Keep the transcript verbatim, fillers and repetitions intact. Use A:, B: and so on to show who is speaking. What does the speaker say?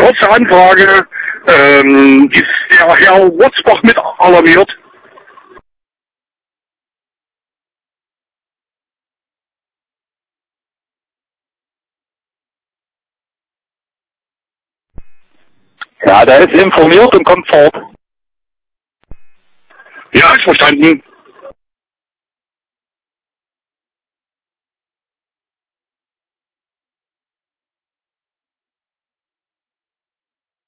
A: kurze Anfrage. Ähm, ist der Herr Wurzbach mit alarmiert?
B: Ja, der ist informiert und kommt fort.
A: Ja, ist verstanden.